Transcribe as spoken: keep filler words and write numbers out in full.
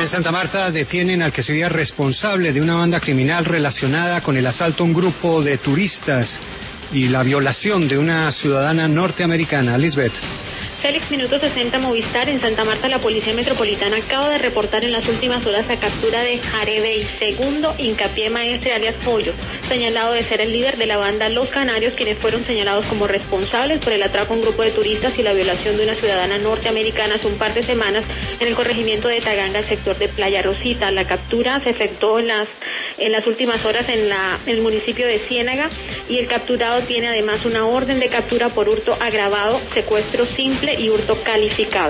En Santa Marta detienen al que sería responsable de una banda criminal relacionada con el asalto a un grupo de turistas y la violación de una ciudadana norteamericana. Lisbeth. Félix, minuto sesenta, Movistar. En Santa Marta, la Policía Metropolitana acaba de reportar en las últimas horas la captura de Jarebey, segundo hincapié maestre alias Pollo, señalado de ser el líder de la banda Los Canarios, quienes fueron señalados como responsables por el atraco a un grupo de turistas y la violación de una ciudadana norteamericana hace un par de semanas en el corregimiento de Taganga, el sector de Playa Rosita. La captura se efectuó en las en las últimas horas en, la, en el municipio de Ciénaga, y el capturado tiene además una orden de captura por hurto agravado, secuestro simple y hurto calificado.